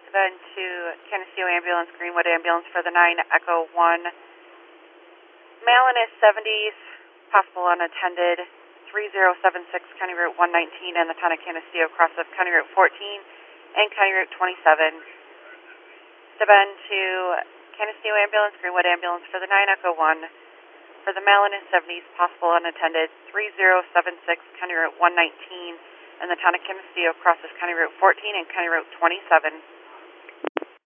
Then to Canisteo Ambulance, Greenwood Ambulance for the 9 Echo 1. Malin is 70s, possible unattended, 3076 County Route 119 and the town of Canisteo, cross of County Route 14 and County Route 27. Then to Canisteo Ambulance, Greenwood Ambulance for the 9 Echo 1. For the Malin is 70s, possible unattended, 3076 County Route 119 and the town of Canisteo, crosses County Route 14 and County Route 27.